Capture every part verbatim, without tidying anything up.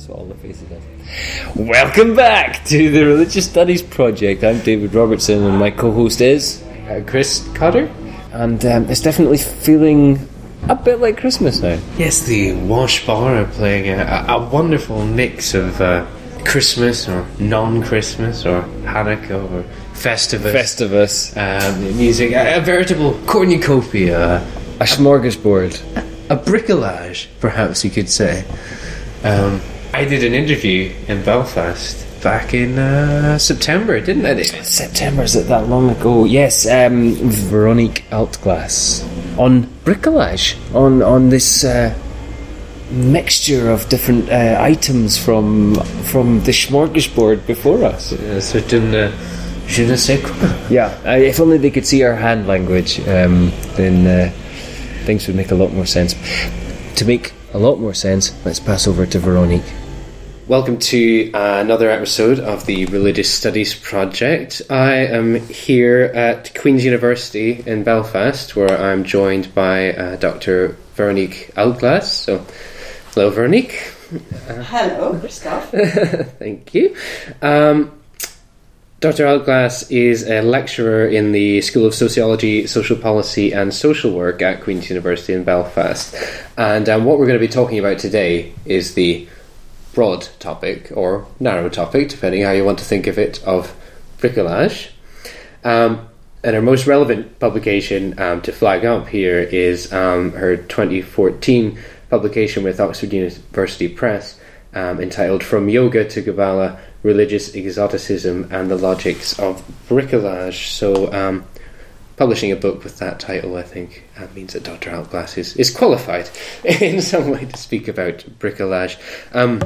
That's what all the faces does. Welcome back to the Religious Studies Project. I'm David Robertson, and my co-host is uh, Chris Cotter. And um, it's definitely feeling a bit like Christmas now. Yes, the Wash Bar are playing a, a wonderful mix of uh, Christmas or non-Christmas or Hanukkah or Festivus. Festivus. Um, music, a, a veritable cornucopia. A smorgasbord. A, a bricolage, perhaps you could say. Um, I did an interview in Belfast back in uh, September, didn't I, David? September, is it that long ago? Yes, um, Veronique Altglas on bricolage, on on this uh, mixture of different uh, items from from the smorgasbord before us. Uh, certain uh, je ne sais quoi. Yeah, uh, if only they could see our hand language, um, then uh, things would make a lot more sense. To make a lot more sense, let's pass over to Veronique. Welcome to uh, another episode of the Religious Studies Project. I am here at Queen's University in Belfast, where I'm joined by uh, Doctor Veronique Altglas. So, hello, Veronique. Uh, hello, Christoph. Thank you. Um, Doctor Altglas is a lecturer in the School of Sociology, Social Policy and Social Work at Queen's University in Belfast. And um, what we're going to be talking about today is the broad topic, or narrow topic, depending how you want to think of it, of bricolage. Um, and her most relevant publication um, to flag up here is um, her twenty fourteen publication with Oxford University Press, um, entitled From Yoga to Kabbalah, Religious Exoticism and the Logics of Bricolage. So um, publishing a book with that title, I think, uh, means that Doctor Altglas is, is qualified in some way to speak about bricolage. Um,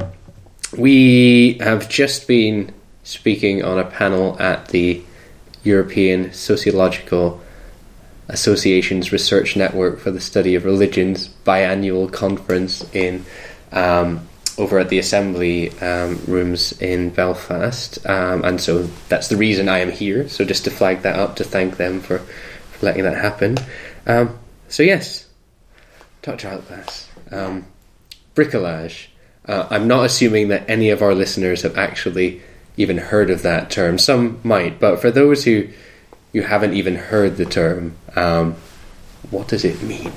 we have just been speaking on a panel at the European Sociological Association's Research Network for the Study of Religions biannual conference in um, over at the Assembly um, rooms in Belfast, um, and so that's the reason I am here. So just to flag that up, to thank them for, for letting that happen. Um, so yes, Doctor Altglas, um, bricolage. Uh, I'm not assuming that any of our listeners have actually even heard of that term. Some might, but for those who you haven't even heard the term, um, what does it mean?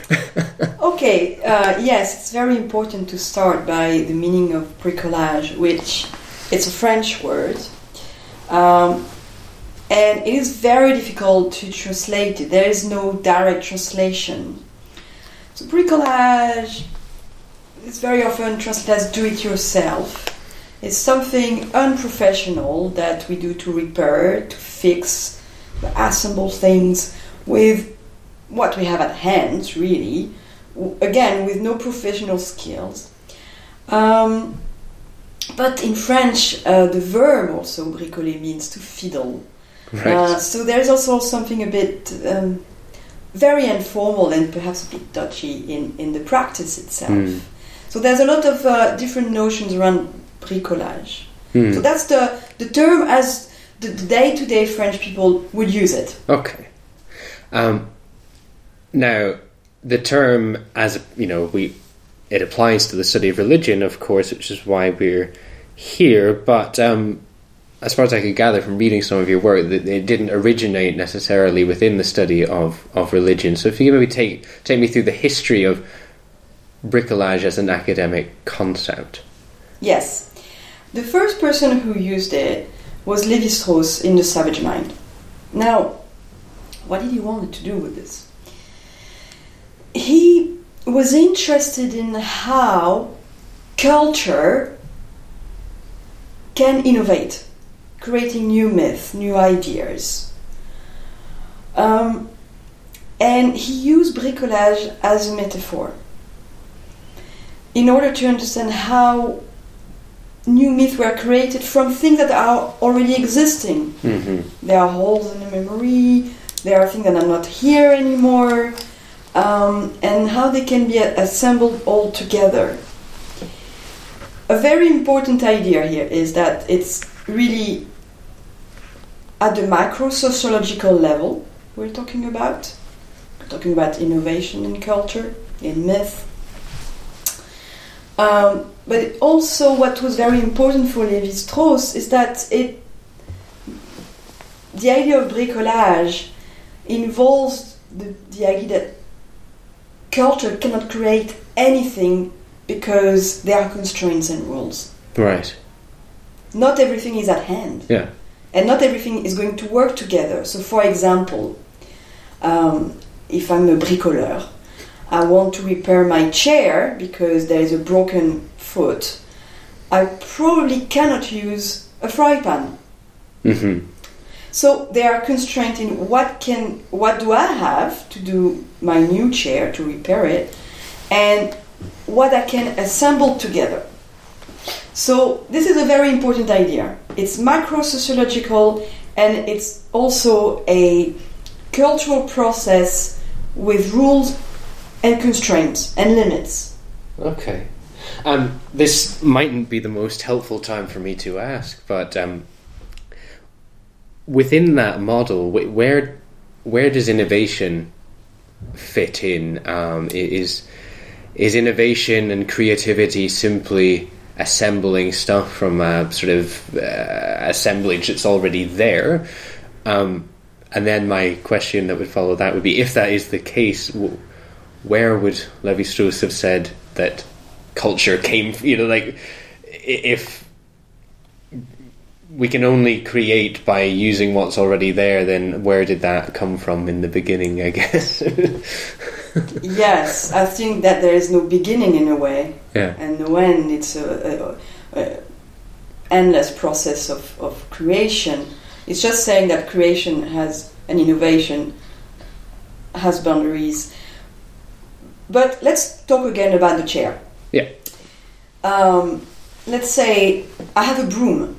Okay, uh, yes, it's very important to start by the meaning of bricolage, which it's a French word, um, and it is very difficult to translate it. There is no direct translation. So bricolage is very often translated as do-it-yourself. It's something unprofessional that we do to repair, to fix, to assemble things with what we have at hand, really, again, with no professional skills. Um, but in French, uh, the verb also, bricoler, means to fiddle. Right. Uh, so there's also something a bit um, very informal and perhaps a bit dodgy in, in the practice itself. Mm. So there's a lot of uh, different notions around bricolage. Mm. So that's the, the term as the, the day-to-day French people would use it. Okay. Um, Now, the term, as you know, we it applies to the study of religion, of course, which is why we're here. But um, as far as I could gather from reading some of your work, that it didn't originate necessarily within the study of, of religion. So, if you could maybe take take me through the history of bricolage as an academic concept. Yes, the first person who used it was Lévi-Strauss in *The Savage Mind*. Now, what did he want to do with this? He was interested in how culture can innovate, creating new myths, new ideas. Um, and he used bricolage as a metaphor in order to understand how new myths were created from things that are already existing. Mm-hmm. There are holes in the memory, there are things that are not here anymore. Um, and how they can be assembled all together. A very important idea here is that it's really at the micro-sociological level we're talking about. We're talking about innovation in culture, in myth. Um, but also, what was very important for Lévi-Strauss is that it, the idea of bricolage involves the, the idea that culture cannot create anything because there are constraints and rules. Right. Not everything is at hand. Yeah. And not everything is going to work together. So, for example, um, if I'm a bricoleur, I want to repair my chair because there is a broken foot, I probably cannot use a fry pan. Mm-hmm. So there are constraints in what can, what do I have to do my new chair to repair it, and what I can assemble together. So this is a very important idea. It's macro-sociological, and it's also a cultural process with rules and constraints and limits. Okay. Um, this mightn't be the most helpful time for me to ask, but um, within that model, wh- where where does innovation fit in? Um, is is innovation and creativity simply assembling stuff from a sort of uh, assemblage that's already there? Um, and then my question that would follow that would be, if that is the case, w- where would Lévi-Strauss have said that culture came, you know, like, if we can only create by using what's already there, then where did that come from in the beginning, I guess? Yes, I think that there is no beginning in a way, yeah. and no end. It's a, a, a endless process of, of creation. It's just saying that creation has, and innovation has boundaries. But let's talk again about the chair. Yeah. Um, let's say I have a broom.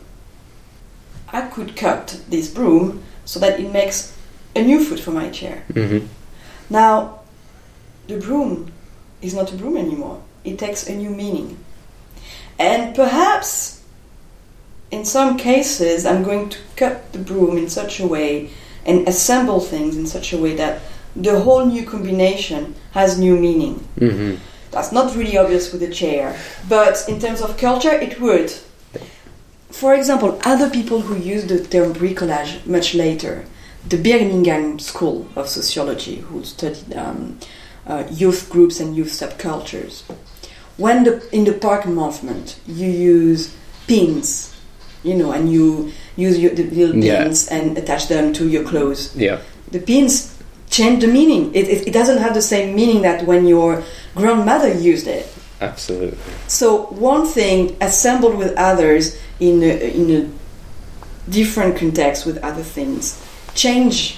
I could cut this broom so that it makes a new foot for my chair. Mm-hmm. Now, the broom is not a broom anymore. It takes a new meaning. And perhaps, in some cases, I'm going to cut the broom in such a way and assemble things in such a way that the whole new combination has new meaning. Mm-hmm. That's not really obvious with the chair, but in terms of culture, it would. For example, other people who use the term bricolage much later, the Birmingham School of Sociology, who studied um, uh, youth groups and youth subcultures. When the, in the park movement, you use pins, you know, and you use your, the little pins yeah. and attach them to your clothes. Yeah. The pins change the meaning. It, it, it doesn't have the same meaning that when your grandmother used it. Absolutely. So one thing assembled with others in a, in a different context with other things change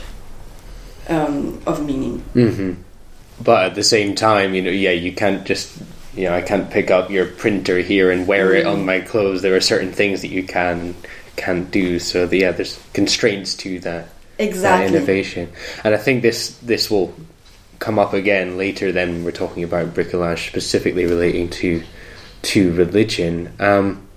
um, of meaning. Mm-hmm. But at the same time, you know, yeah, you can't just, you know, I can't pick up your printer here and wear mm. it on my clothes. There are certain things that you can can't do. So the, yeah, there's constraints to that. Exactly. That innovation. And I think this this will come up again later. Then we're talking about bricolage specifically relating to to religion. Um,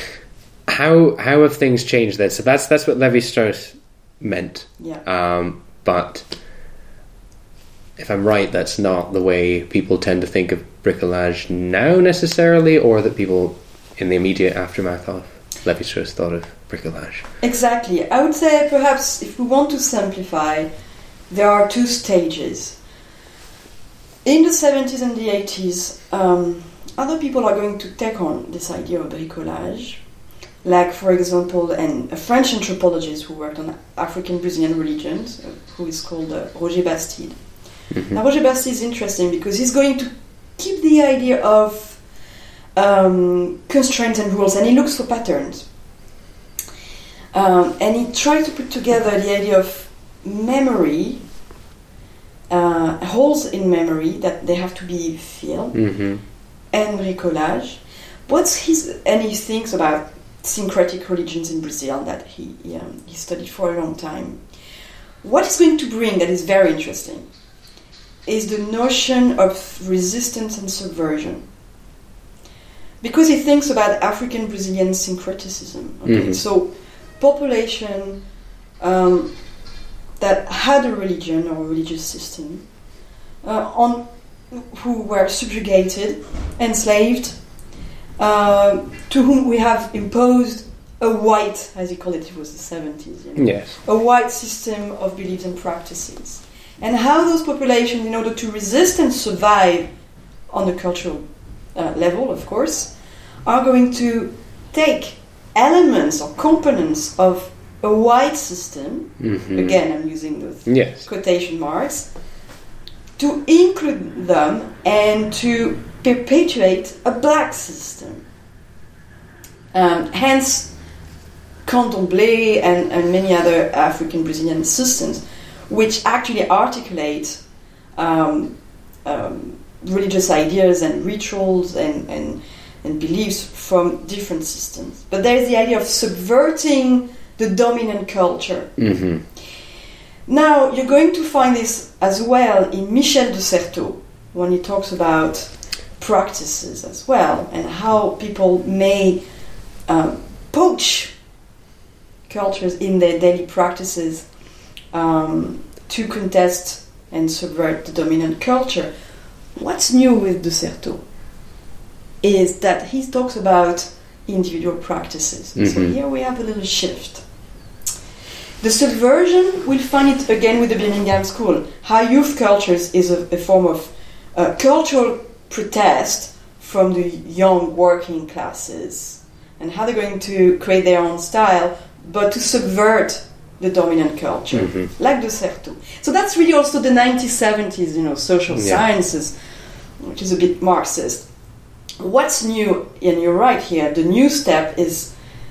how how have things changed then? So that's that's what Lévi-Strauss meant. Yeah. Um, but if I'm right, that's not the way people tend to think of bricolage now necessarily, or that people in the immediate aftermath of Lévi-Strauss thought of bricolage. Exactly. I would say perhaps if we want to simplify, there are two stages. In the seventies and the eighties, um, other people are going to take on this idea of bricolage. Like, for example, an, a French anthropologist who worked on African Brazilian religions, uh, who is called uh, Roger Bastide. Mm-hmm. Now, Roger Bastide is interesting because he's going to keep the idea of um, constraints and rules, and he looks for patterns. Um, and he tried to put together the idea of memory, uh, holes in memory that they have to be filled, mm-hmm. and bricolage. What's his and he thinks about syncretic religions in Brazil that he um, he studied for a long time. What he's going to bring that is very interesting is the notion of resistance and subversion, because he thinks about African Brazilian syncretism. Okay, mm-hmm. so population um, that had a religion or a religious system uh, on who were subjugated, enslaved, uh, to whom we have imposed a white, as you call it, it was the seventies, you know, Yes. a white system of beliefs and practices. And how those populations, in order to resist and survive on the cultural uh, level, of course, are going to take elements or components of a white system, Mm-hmm. again I'm using those Yes. quotation marks, to include them and to perpetuate a black system. Um, hence, Candomblé and, and many other African Brazilian systems, which actually articulate um, um, religious ideas and rituals and, and, and beliefs from different systems. But there is the idea of subverting the dominant culture. Mm-hmm. Now, you're going to find this as well in Michel de Certeau, when he talks about practices as well, and how people may um, poach cultures in their daily practices um, to contest and subvert the dominant culture. What's new with de Certeau is that he talks about individual practices. Mm-hmm. So here we have a little shift. The subversion, we'll find it again with the Birmingham School. High youth cultures is a, a form of uh, cultural protest from the young working classes, and how they're going to create their own style, but to subvert the dominant culture, Mm-hmm. like de Certeau. So that's really also the nineteen seventies, you know, social Yeah. sciences, which is a bit Marxist. What's new, and you're right here, the new step is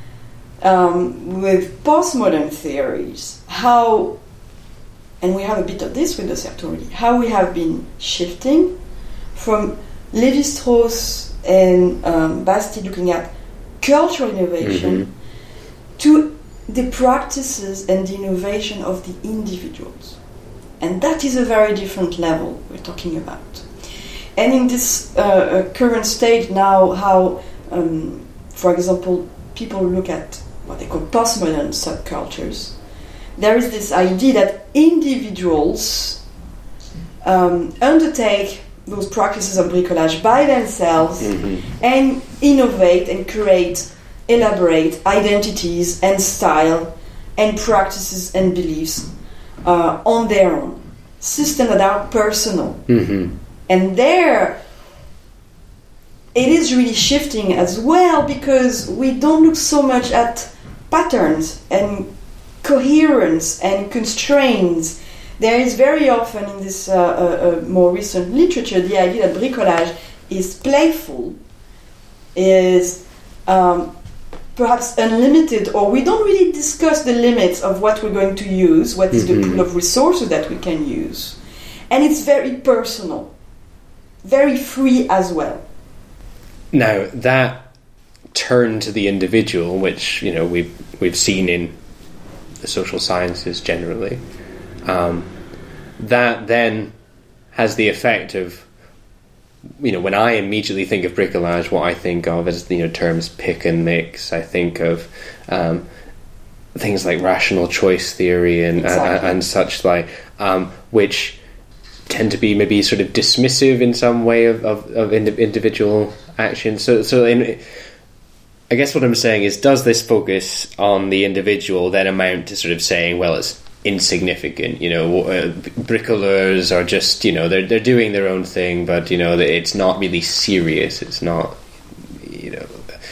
um, with postmodern theories, how, and we have a bit of this with de Certeau already, how we have been shifting from Lévi-Strauss and um, Bastide looking at cultural innovation Mm-hmm. to the practices and the innovation of the individuals. And that is a very different level we're talking about. And in this uh, current stage now, how, um, for example, people look at what they call postmodern subcultures, there is this idea that individuals um, undertake those practices of bricolage by themselves Mm-hmm. and innovate and create, elaborate identities and style and practices and beliefs uh, on their own. Systems that are personal. Mm-hmm. And there, it is really shifting as well, because we don't look so much at patterns and coherence and constraints. There is very often in this uh, uh, uh, more recent literature the idea that bricolage is playful, is um, perhaps unlimited, or we don't really discuss the limits of what we're going to use, what is Mm-hmm. the pool of resources that we can use. And it's very personal, very free as well. Now that turn to the individual, which you know we've we've seen in the social sciences generally, um, that then has the effect of, you know, when I immediately think of bricolage, what I think of is, you know, terms pick and mix. I think of um, things like rational choice theory and Exactly. and, and such like, um, which tend to be maybe sort of dismissive in some way of of, of indi- individual action. So, so in, I guess what I'm saying is, does this focus on the individual then amount to sort of saying, well, it's insignificant, you know, uh, bricoleurs are just, you know, they're they're doing their own thing, but you know, it's not really serious. It's not, you know.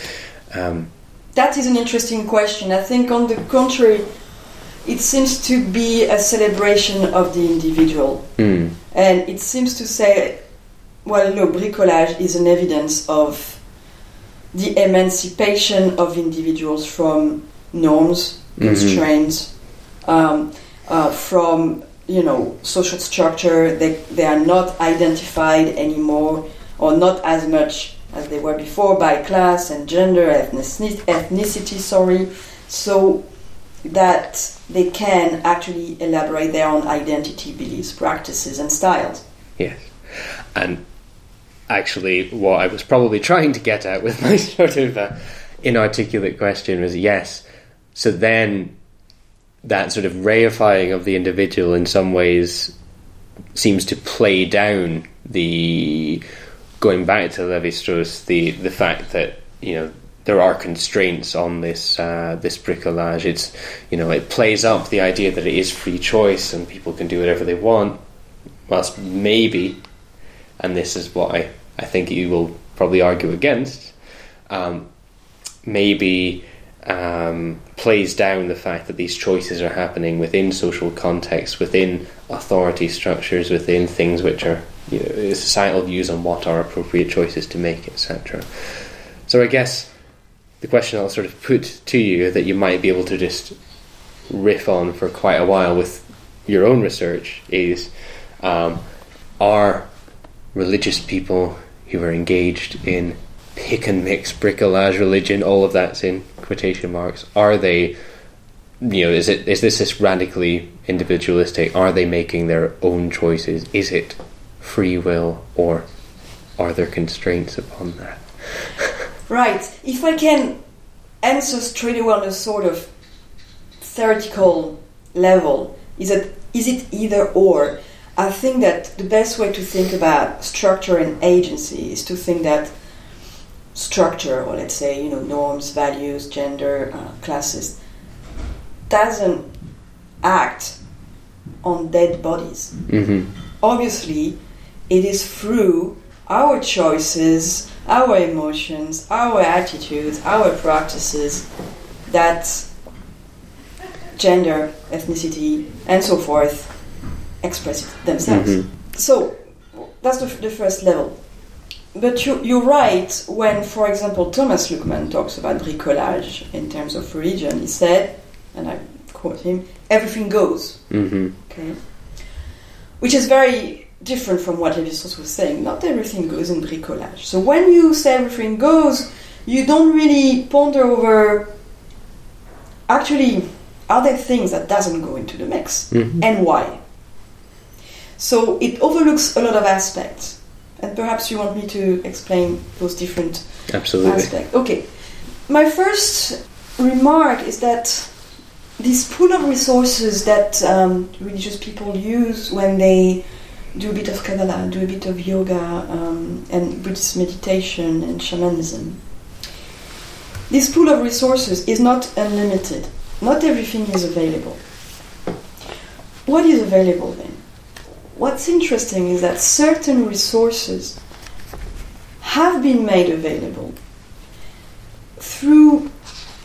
Um, That is an interesting question. I think, on the contrary, it seems to be a celebration of the individual. mm, And it seems to say, well, look, bricolage is an evidence of the emancipation of individuals from norms, Mhm. constraints, um, uh, from, you know, social structure. They, they are not identified anymore, or not as much as they were before, by class and gender, ethnicity, ethnicity sorry, so that they can actually elaborate their own identity, beliefs, practices, and styles. yes, and actually, what I was probably trying to get at with my sort of uh, inarticulate question was, yes, so then that sort of reifying of the individual in some ways seems to play down the, going back to Lévi-Strauss, the, the fact that you know, there are constraints on this uh, this bricolage. It's, you know, it plays up the idea that it is free choice and people can do whatever they want. Whilst maybe, and this is what I, I think you will probably argue against, um, maybe um, plays down the fact that these choices are happening within social contexts, within authority structures, within things which are, you know, societal views on what are appropriate choices to make, et cetera. So I guess the question I'll sort of put to you that you might be able to just riff on for quite a while with your own research is, um, are religious people who are engaged in pick and mix bricolage religion, all of that's in quotation marks, are they, you know, is it is this this radically individualistic? Are they making their own choices? Is it free will, or are there constraints upon that? Right. If I can answer straight away on a sort of theoretical level, is it is it either or? I think that the best way to think about structure and agency is to think that structure, or let's say, you know, norms, values, gender, uh, classes, doesn't act on dead bodies. Mm-hmm. Obviously, it is through our choices, our emotions, our attitudes, our practices that gender, ethnicity, and so forth express themselves. Mm-hmm. So that's the, the first level. But you, you're right when, for example, Thomas Luckmann talks about bricolage in terms of religion. He said, and I quote him, everything goes. Mm-hmm. Okay, which is very different from what Lévi-Strauss was saying. Not everything goes in bricolage. So when you say everything goes, you don't really ponder over, actually, are there things that doesn't go into the mix? Mm-hmm. And why? So it overlooks a lot of aspects. And perhaps you want me to explain those different Absolutely. aspects. Okay. My first remark is that this pool of resources that um, religious people use when they do a bit of Kabbalah, do a bit of yoga, um, and Buddhist meditation and shamanism, this pool of resources is not unlimited. Not everything is available. What is available then? What's interesting is that certain resources have been made available through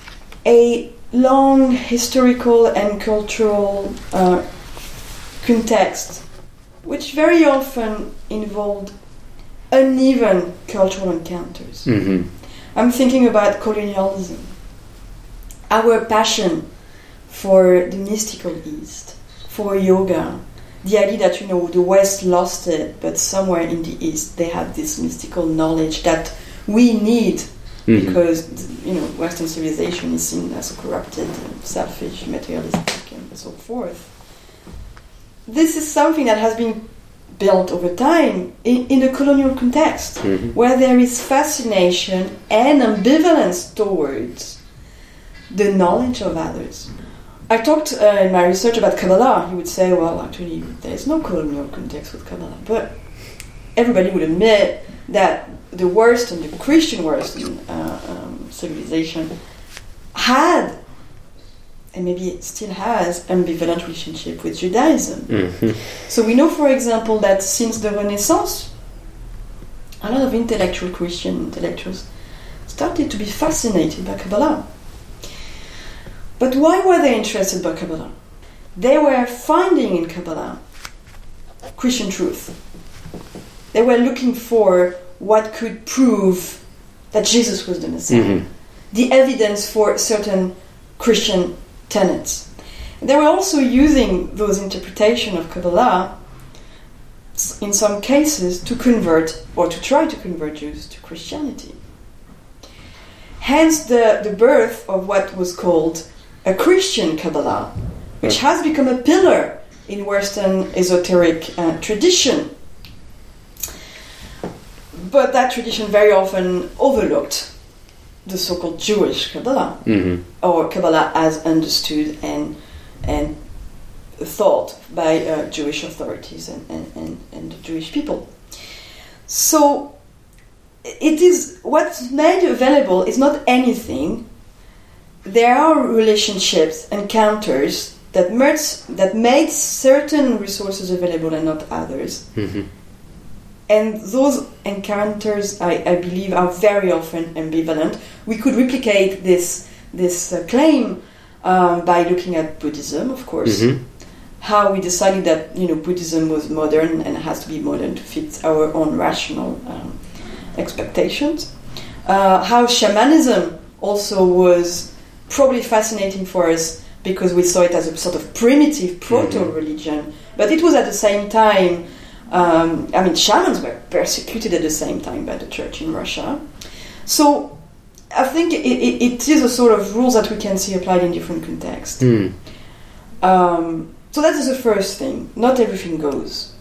a long historical and cultural uh, context, which very often involved uneven cultural encounters. Mm-hmm. I'm thinking about colonialism, our passion for the mystical East, for yoga, the idea that, you know, the West lost it, but somewhere in the East they have this mystical knowledge that we need, mm-hmm. because, you know, Western civilization is seen as corrupted, selfish, materialistic, and so forth. This is something that has been built over time in, in a colonial context, mm-hmm. where there is fascination and ambivalence towards the knowledge of others. I talked uh, in my research about Kabbalah. He would say, well, actually, there is no colonial context with Kabbalah. But everybody would admit that the worst and the Christian Western uh, um, civilization had, and maybe it still has, ambivalent relationship with Judaism. Mm-hmm. So we know, for example, that since the Renaissance, a lot of intellectual Christian intellectuals started to be fascinated by Kabbalah. But why were they interested by Kabbalah? They were finding in Kabbalah Christian truth. They were looking for what could prove that Jesus was the Messiah, mm-hmm. the evidence for certain Christian tenets. They were also using those interpretations of Kabbalah, in some cases, to convert or to try to convert Jews to Christianity. Hence the, the birth of what was called a Christian Kabbalah, which has become a pillar in Western esoteric uh, tradition. But that tradition very often overlooked the so-called Jewish Kabbalah, mm-hmm. or Kabbalah as understood and and thought by uh, Jewish authorities and, and, and, and the Jewish people. So it is what's made available is not anything. There are relationships, encounters that merge, that made certain resources available and not others. Mm-hmm. And those encounters, I, I believe, are very often ambivalent. We could replicate this this uh, claim um, by looking at Buddhism, of course. Mm-hmm. How we decided that you know Buddhism was modern and has to be modern to fit our own rational um, expectations. Uh, how shamanism also was probably fascinating for us because we saw it as a sort of primitive proto-religion, mm-hmm. but it was at the same time. Um, I mean, shamans were persecuted at the same time by the church in Russia. So I think it, it, it is a sort of rules that we can see applied in different contexts. Mm. Um, so that is the first thing. Not everything goes.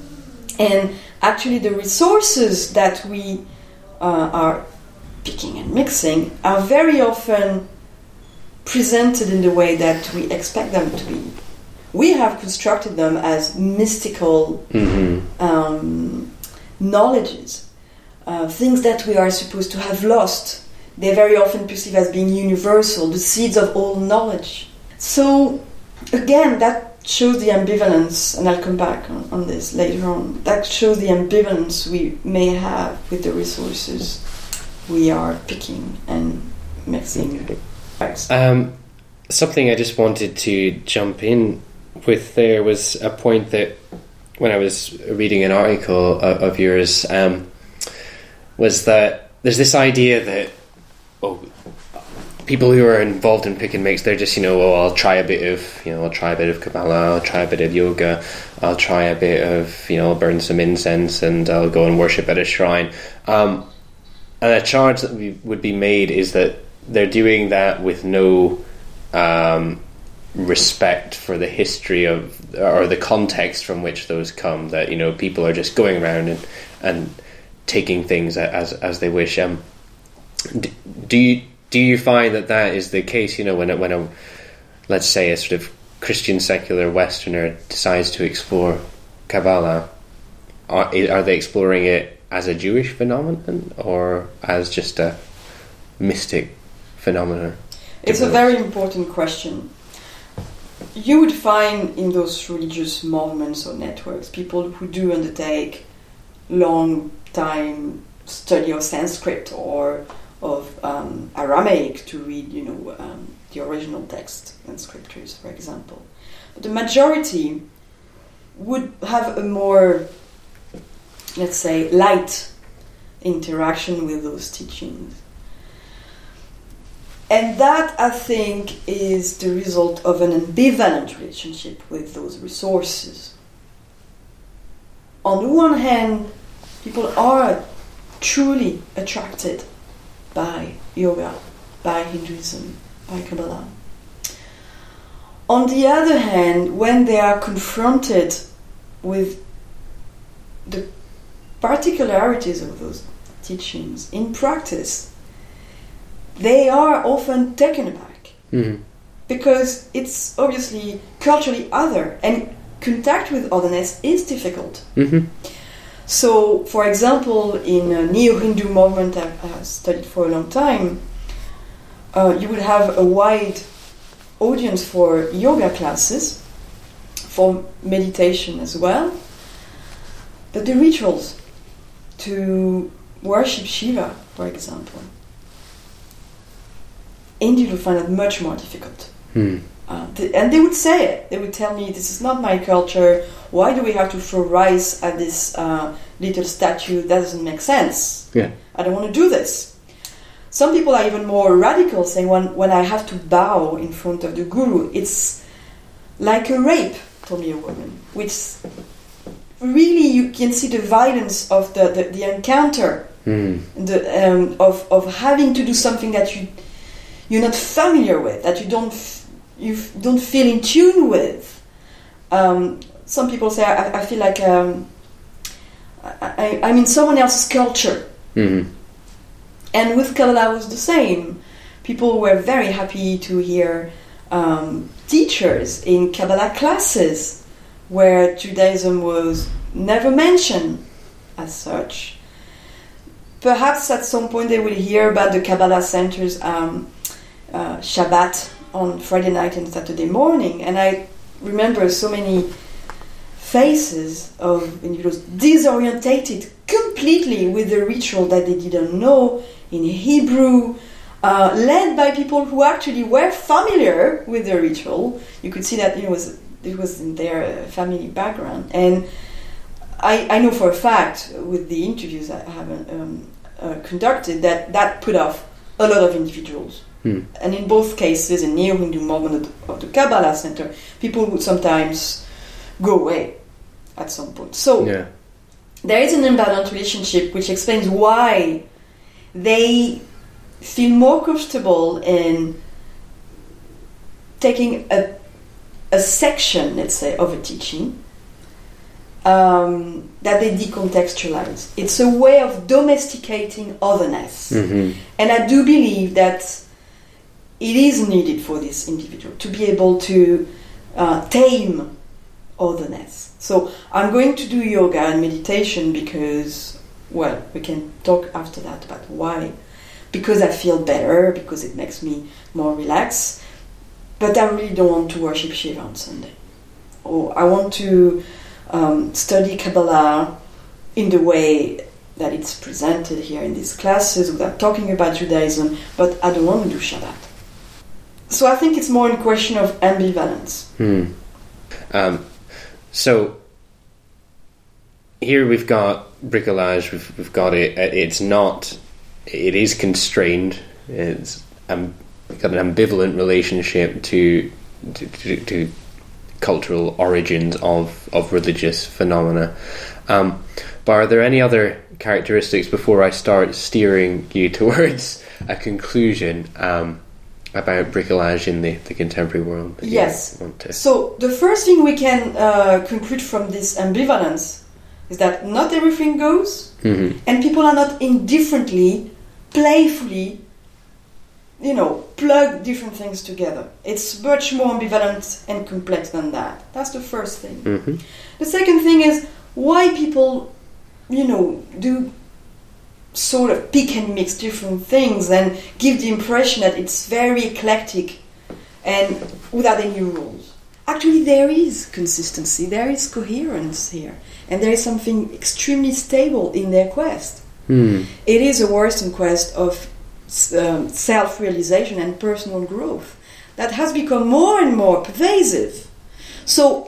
And actually the resources that we uh, are picking and mixing are very often presented in the way that we expect them to be. We have constructed them as mystical mm-hmm. um, knowledges, uh, things that we are supposed to have lost. They're very often perceived as being universal, the seeds of all knowledge. So, again, that shows the ambivalence, and I'll come back on, on this later on, that shows the ambivalence we may have with the resources we are picking and mixing. Okay. Um, something I just wanted to jump in with there was a point that when I was reading an article of, of yours um, was that there's this idea that oh, people who are involved in pick and mix, they're just, you know, oh, I'll try a bit of, you know, I'll try a bit of Kabbalah, I'll try a bit of yoga, I'll try a bit of, you know, I'll burn some incense and I'll go and worship at a shrine. Um, and a charge that we, would be made is that they're doing that with no um, respect for the history of or the context from which those come, that you know people are just going around and and taking things as as they wish. Um, do, do you do you find that that is the case? You know, when a, when a let's say a sort of Christian secular Westerner decides to explore Kabbalah, are, are they exploring it as a Jewish phenomenon or as just a mystic phenomenon? It's a very important question. You would find in those religious movements or networks people who do undertake long time study of Sanskrit or of um, Aramaic to read, you know, um, the original text and scriptures, for example. But the majority would have a more, let's say, light interaction with those teachings. And that, I think, is the result of an ambivalent relationship with those resources. On the one hand, people are truly attracted by yoga, by Hinduism, by Kabbalah. On the other hand, when they are confronted with the particularities of those teachings in practice, they are often taken aback mm-hmm. because it's obviously culturally other, and contact with otherness is difficult. Mm-hmm. So, for example, in a neo-Hindu movement I've uh, studied for a long time, uh, you would have a wide audience for yoga classes, for meditation as well, but the rituals to worship Shiva, for example, India would find it much more difficult. Hmm. Uh, th- and they would say it. They would tell me, this is not my culture. Why do we have to throw rice at this uh, little statue? That doesn't make sense. Yeah. I don't want to do this. Some people are even more radical, saying when, when I have to bow in front of the guru, it's like a rape, told me a woman. Which really you can see the violence of the, the, the encounter, hmm. the, um, of, of having to do something that you... you're not familiar with, that you don't f- you f- don't feel in tune with. Um, some people say, I, I feel like um, I, I, I'm in someone else's culture. Mm-hmm. And with Kabbalah was the same. People were very happy to hear um, teachers in Kabbalah classes where Judaism was never mentioned as such. perhaps at some point they will hear about the Kabbalah Center's um, uh, Shabbat on Friday night and Saturday morning, and I remember so many faces of individuals disorientated completely with the ritual that they didn't know in Hebrew, uh, led by people who actually were familiar with the ritual. You could see that it was it was in their family background, and I, I know for a fact with the interviews I have um, uh, conducted that that put off a lot of individuals. Hmm. And in both cases, in Neo-Hindu movement of the Kabbalah Center, people would sometimes go away at some point. So yeah. there is an imbalanced relationship which explains why they feel more comfortable in taking a, a section, let's say, of a teaching um, that they decontextualize. It's a way of domesticating otherness. Mm-hmm. And I do believe that it is needed for this individual to be able to uh, tame otherness. So I'm going to do yoga and meditation because, well, we can talk after that about why. Because I feel better, because it makes me more relaxed. But I really don't want to worship Shiva on Sunday. Or I want to um, study Kabbalah in the way that it's presented here in these classes without talking about Judaism, but I don't want to do Shabbat. So I think it's more a question of ambivalence. Hmm. Um, so here we've got bricolage. We've we've got it. It's not. It is constrained. It's um, got an ambivalent relationship to to, to to cultural origins of of religious phenomena. Um, but are there any other characteristics before I start steering you towards a conclusion? Um, about bricolage in the, the contemporary world? Yes. To... So the first thing we can uh, conclude from this ambivalence is that not everything goes, mm-hmm. and people are not indifferently, playfully, you know, plug different things together. It's much more ambivalent and complex than that. That's the first thing. Mm-hmm. The second thing is why people, you know, do sort of pick and mix different things and give the impression that it's very eclectic and without any rules. Actually, there is consistency, there is coherence here, and there is something extremely stable in their quest. Mm. It is a Western quest of um, self-realization and personal growth that has become more and more pervasive. So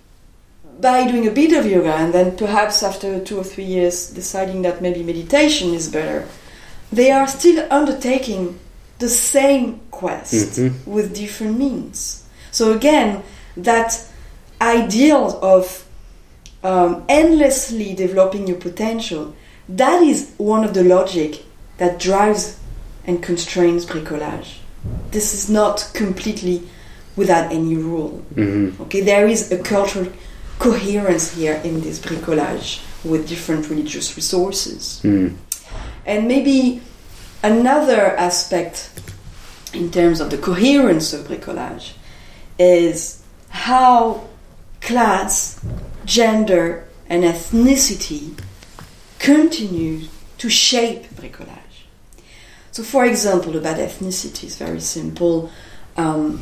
by doing a bit of yoga and then perhaps after two or three years deciding that maybe meditation is better, they are still undertaking the same quest mm-hmm. with different means. So again, that ideal of um, endlessly developing your potential, that is one of the logic that drives and constrains bricolage. This is not completely without any rule. Mm-hmm. Okay, there is a cultural coherence here in this bricolage with different religious resources. Mm. And maybe another aspect in terms of the coherence of bricolage is how class, gender and ethnicity continue to shape bricolage. So for example, about ethnicity is very simple. Um,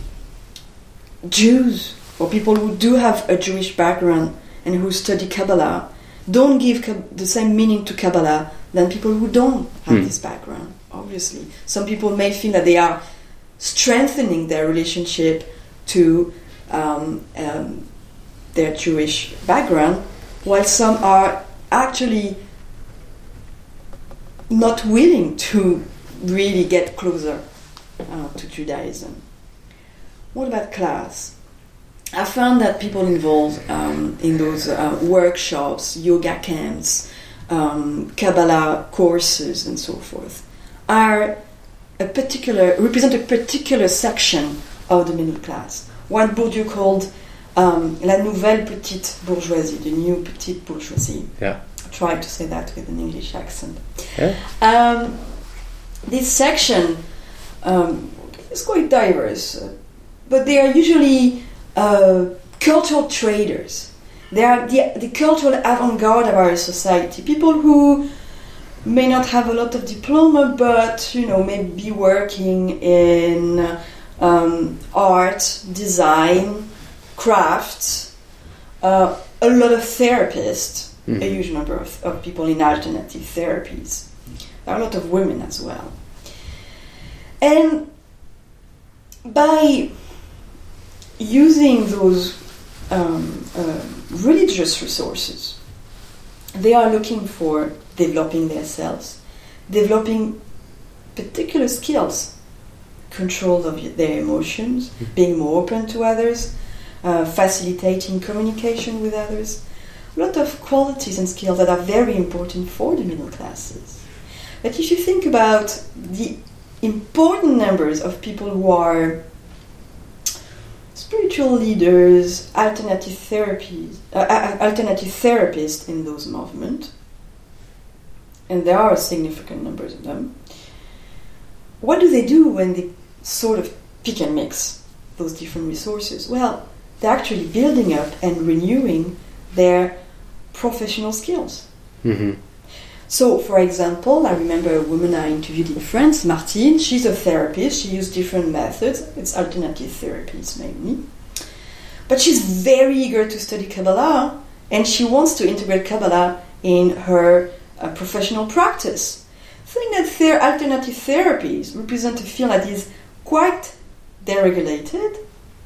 Jews or people who do have a Jewish background and who study Kabbalah don't give Kab- the same meaning to Kabbalah than people who don't have hmm. this background, obviously. Some people may feel that they are strengthening their relationship to um, um, their Jewish background, while some are actually not willing to really get closer uh, to Judaism. What about class? I found that people involved um, in those uh, workshops, yoga camps, um, Kabbalah courses, and so forth, are a particular represent a particular section of the middle class. What Bourdieu called um, la nouvelle petite bourgeoisie, the new petite bourgeoisie. Yeah, I tried to say that with an English accent. Yeah. Um, this section um, is quite diverse, uh, but they are usually Uh, cultural traders. They are the, the cultural avant-garde of our society. People who may not have a lot of diploma, but you know, may be working in um, art, design, crafts. Uh, a lot of therapists, mm-hmm. a huge number of, of people in alternative therapies. There are a lot of women as well. And by using those um, uh, religious resources, they are looking for developing themselves, developing particular skills, control of their emotions, being more open to others, uh, facilitating communication with others. A lot of qualities and skills that are very important for the middle classes. But if you think about the important numbers of people who are spiritual leaders, alternative therapies, uh, alternative therapists in those movements, and there are significant numbers of them, what do they do when they sort of pick and mix those different resources? Well, they're actually building up and renewing their professional skills. Mm-hmm. So, for example, I remember a woman I interviewed in France, Martine. She's a therapist. She used different methods. It's alternative therapies mainly. But she's very eager to study Kabbalah, and she wants to integrate Kabbalah in her uh, professional practice. I think that their alternative therapies represent a field that is quite deregulated,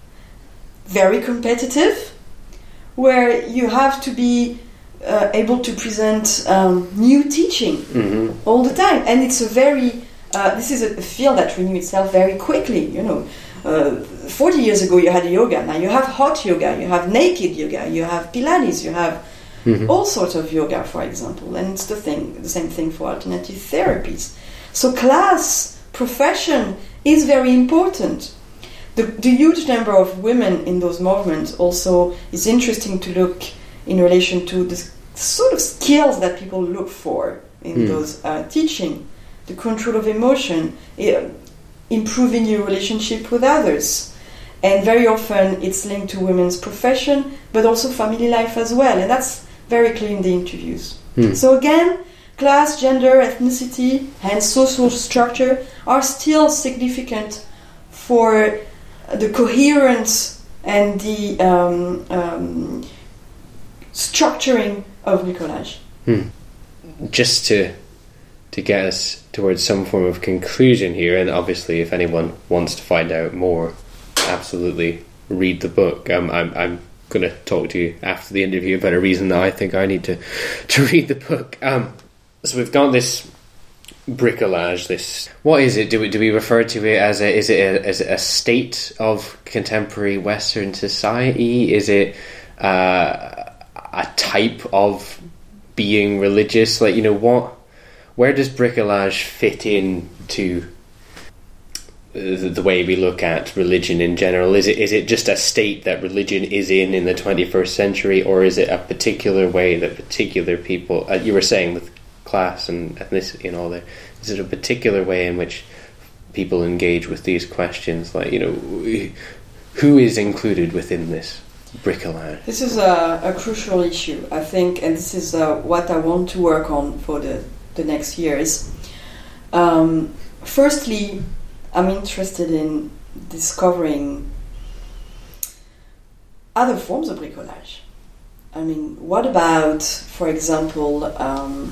very competitive, where you have to be Uh, able to present um, new teaching mm-hmm. all the time, and it's a very uh, this is a, a field that renews itself very quickly. You know, uh, forty years ago you had yoga, now you have hot yoga, you have naked yoga, you have Pilates, you have mm-hmm. all sorts of yoga, for example, and it's the thing, the same thing for alternative therapies. So class, profession is very important. The, the huge number of women in those movements also is interesting to look in relation to the sort of skills that people look for in mm. those uh, teaching. The control of emotion, uh, improving your relationship with others. And very often it's linked to women's profession, but also family life as well. And that's very clear in the interviews. Mm. So again, class, gender, ethnicity, and social structure are still significant for the coherence and the um, um, structuring of bricolage. Hmm. Just to to get us towards some form of conclusion here, and obviously if anyone wants to find out more, absolutely read the book. Um, I'm I'm going to talk to you after the interview about a reason that I think I need to, to read the book. Um, so we've got this bricolage, this... What is it? Do we, do we refer to it as a... Is it a, as a state of contemporary Western society? Is it... Uh, a type of being religious? Like, you know, what, where does bricolage fit in to the, the way we look at religion in general? Is it is it just a state that religion is in in the twenty-first century, or is it a particular way that particular people, uh, you were saying with class and ethnicity and all that, is it a particular way in which people engage with these questions? Like, you know, who is included within this bricolage? This is a, a crucial issue, I think, and this is uh, what I want to work on for the, the next years. Um, firstly, I'm interested in discovering other forms of bricolage. I mean, what about, for example, um,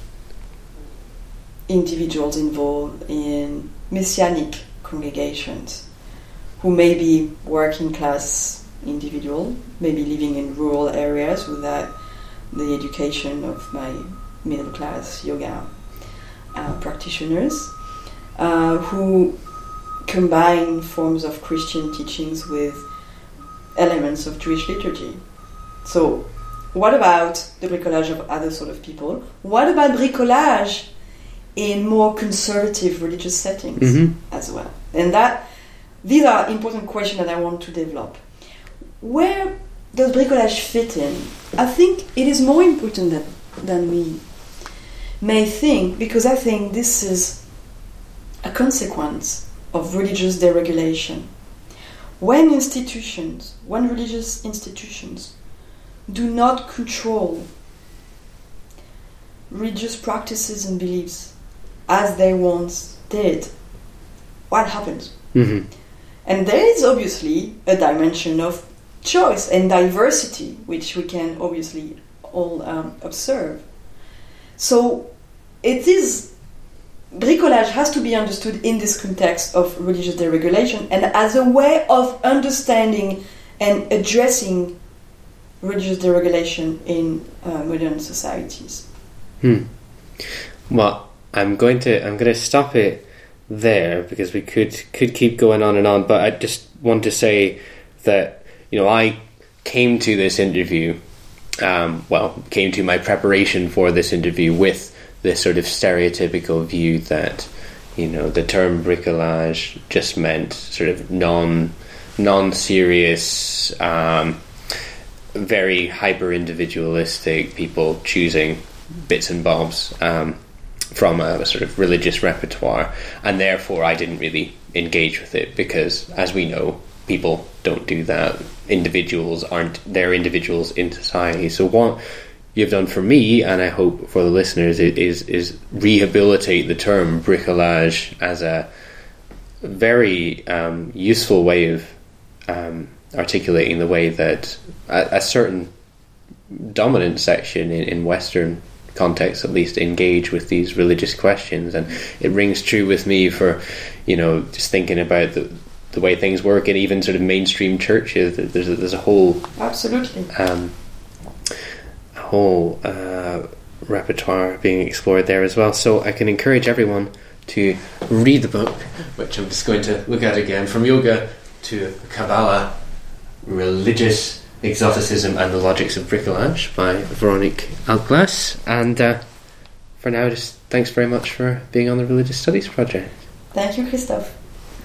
individuals involved in Messianic congregations who may be working class individual, maybe living in rural areas without the education of my middle class yoga uh, practitioners, uh, who combine forms of Christian teachings with elements of Jewish liturgy. So, what about the bricolage of other sort of people? What about bricolage in more conservative religious settings mm-hmm. as well? And that these are important questions that I want to develop. Where does bricolage fit in? I think it is more important than, than we may think, because I think this is a consequence of religious deregulation. When institutions, when religious institutions do not control religious practices and beliefs as they once did, what happens? Mm-hmm. And there is obviously a dimension of choice and diversity, which we can obviously all um, observe. So it is, bricolage has to be understood in this context of religious deregulation and as a way of understanding and addressing religious deregulation in uh, modern societies. Hmm. Well, I'm going to I'm going to stop it there because we could could keep going on and on. But I just want to say that, you know, I came to this interview, um, well, came to my preparation for this interview with this sort of stereotypical view that, you know, the term bricolage just meant sort of non non-serious, um, very hyper-individualistic people choosing bits and bobs um, from a, a sort of religious repertoire, and therefore I didn't really engage with it because, as we know, people don't do that. Individuals aren't, they're individuals in society. So what you've done for me, and I hope for the listeners, is is rehabilitate the term bricolage as a very um, useful way of um, articulating the way that a, a certain dominant section in, in Western context, at least, engage with these religious questions. And it rings true with me for, you know, just thinking about the the way things work in even sort of mainstream churches. There's a, there's a whole absolutely um, a whole uh, repertoire being explored there as well. So I can encourage everyone to read the book, which I'm just going to look at again, From Yoga to Kabbalah, Religious Exoticism and the Logics of Bricolage by Veronique Altglas. And uh, for now, just thanks very much for being on the Religious Studies Project. Thank you, Christophe.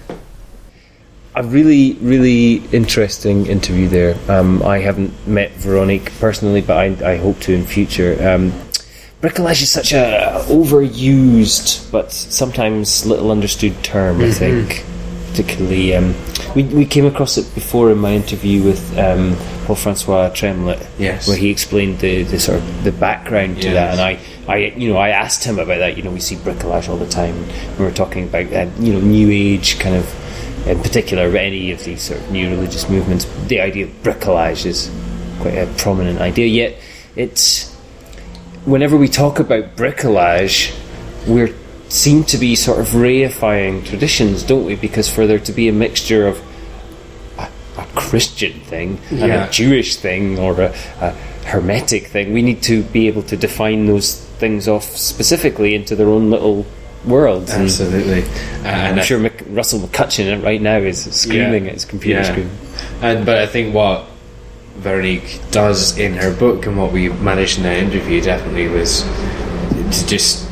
A really, really interesting interview there. Um, I haven't met Veronique personally, but I, I hope to in future. Um, bricolage is such a overused but sometimes little understood term, mm-hmm. I think. Particularly, um, we we came across it before in my interview with um, Paul-Francois Tremlett, yes, where he explained the, the sort of the background to yes. that, and I, I you know I asked him about that. You know, we see bricolage all the time. We were talking about uh, you know New Age kind of, in particular, any of these sort of new religious movements. The idea of bricolage is quite a prominent idea. Yet it's whenever we talk about bricolage, we're seem to be sort of reifying traditions, don't we? Because for there to be a mixture of a, a Christian thing and yeah. a Jewish thing or a, a Hermetic thing, we need to be able to define those things off specifically into their own little worlds. Absolutely. And, uh, and I'm sure Mc, Russell McCutcheon right now is screaming yeah. at his computer yeah. screen. And but I think what Veronique does in her book and what we managed in that interview definitely was to just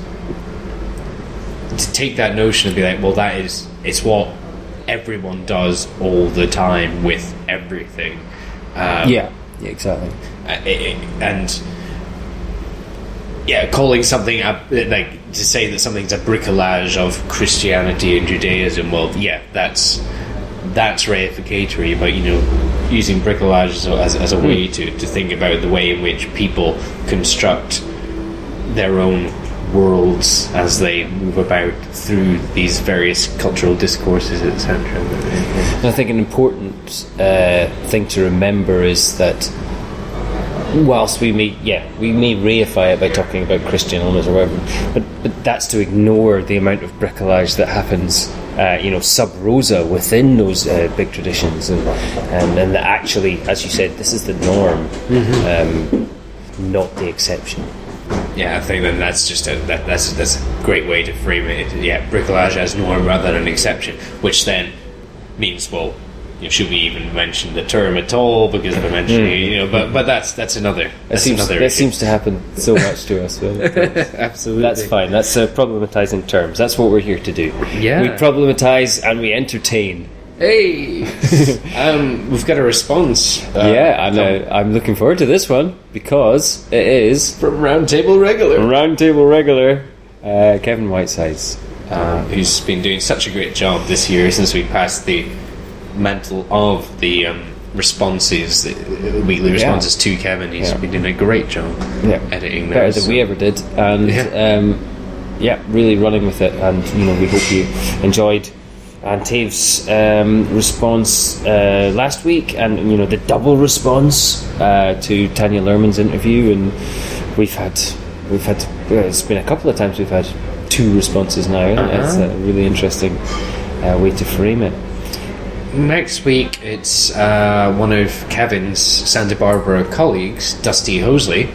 to take that notion and be like, well, that is, it's what everyone does all the time with everything. Um, yeah, yeah, exactly. Uh, it, it, and yeah, calling something a, like to say that something's a bricolage of Christianity and Judaism. Well, yeah, that's that's reificatory, but you know, using bricolage as a, as, as a way to, to think about the way in which people construct their own worlds as they move about through these various cultural discourses, et cetera. I think an important uh, thing to remember is that whilst we may, yeah, we may reify it by talking about Christian illness or whatever, but but that's to ignore the amount of bricolage that happens, uh, you know, sub rosa within those uh, big traditions, and, and and that actually, as you said, this is the norm, mm-hmm. um, not the exception. Yeah, I think that that's just a that, that's that's a great way to frame it. Yeah, bricolage as norm rather than an exception, which then means, well, you know, should we even mention the term at all because of mentioning mm. it, you know? But but that's that's another. That's that seems, another that issue. seems to happen so much to us. Absolutely, that's fine. That's uh, problematizing terms. That's what we're here to do. Yeah, we problematize and we entertain. Hey, um, we've got a response. Uh, yeah, I'm, uh, I'm looking forward to this one because it is from Roundtable Regular. Roundtable Regular, uh, Kevin Whitesides, um, who's been doing such a great job this year since we passed the mantle of the um, responses, the weekly responses Yeah. to Kevin. He's Yeah. been doing a great job Yeah. editing Better those. than we ever did, and Yeah. um, yeah, really running with it. And you know, we hope you enjoyed Anne Tave's um, response uh, last week, and you know, the double response uh, to Tanya Lerman's interview. And we've had we've had well, it's been a couple of times we've had two responses now. And Uh-huh. it's a really interesting uh, way to frame it. Next week, it's uh, one of Kevin's Santa Barbara colleagues, Dusty Hosley,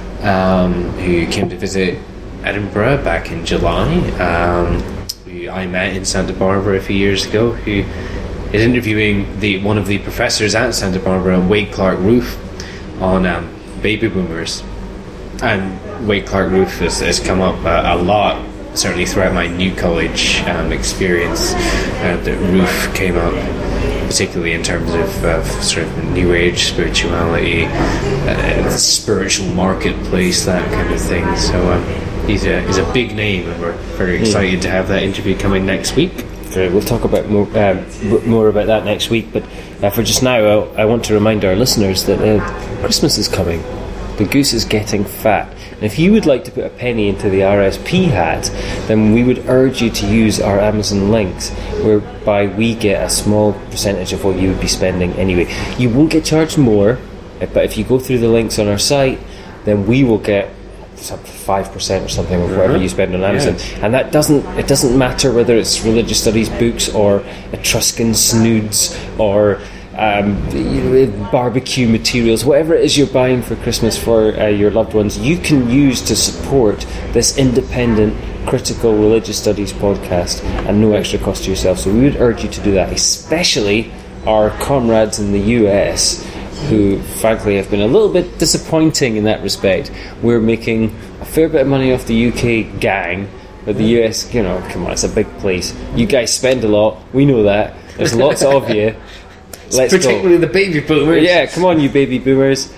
um, who came to visit Edinburgh back in July, um, who I met in Santa Barbara a few years ago, who is interviewing the one of the professors at Santa Barbara, Wade Clark Roof, on um, baby boomers. And Wade Clark Roof has, has come up uh, a lot, certainly throughout my New College um, experience. Uh, the Roof came up particularly in terms of uh, sort of New Age spirituality, uh, the spiritual marketplace, that kind of thing. So um, he's a he's a big name, and we're very excited to have that interview coming next week. Great. We'll talk about more um, r- more about that next week. But uh, for just now, I, I want to remind our listeners that uh, Christmas is coming. The goose is getting fat. And if you would like to put a penny into the R S P hat, then we would urge you to use our Amazon links, whereby we get a small percentage of what you would be spending anyway. You won't get charged more, but if you go through the links on our site, then we will get five percent or something of whatever you spend on Amazon. Yes. And that doesn't it doesn't matter whether it's religious studies books or Etruscan snoods or Um, you know, barbecue materials, whatever it is you're buying for Christmas for uh, your loved ones, you can use to support this independent, critical religious studies podcast, and no extra cost to yourself. So we would urge you to do that, especially our comrades in the U S, who frankly have been a little bit disappointing in that respect. We're making a fair bit of money off the U K gang, but the U S, you know, come on, it's a big place. You guys spend a lot, we know that. There's lots of you. Let's Particularly go. the baby boomers. Yeah, come on, you baby boomers.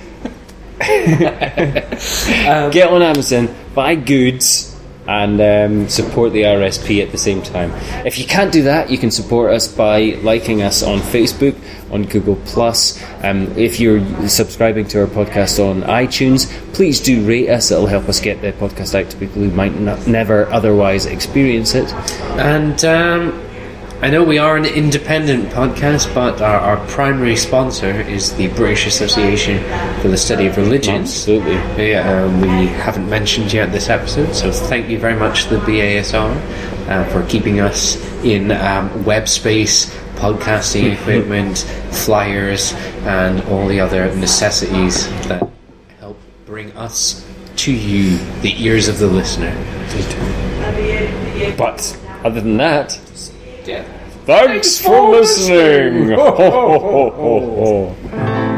um, Get on Amazon, buy goods, and um, support the R S P at the same time. If you can't do that, you can support us by liking us on Facebook, on Google Plus. Um, if you're subscribing to our podcast on iTunes, please do rate us. It'll help us get the podcast out to people who might not, never otherwise experience it. And um, I know we are an independent podcast, but our, our primary sponsor is the British Association for the Study of Religions. Absolutely. Yeah, um, we haven't mentioned yet this episode, so thank you very much to the B A S R uh, for keeping us in um, web space, podcasting equipment, flyers, and all the other necessities that help bring us to you, the ears of the listener. But other than that, Yeah. thanks for listening. Ho, ho, ho, ho, ho.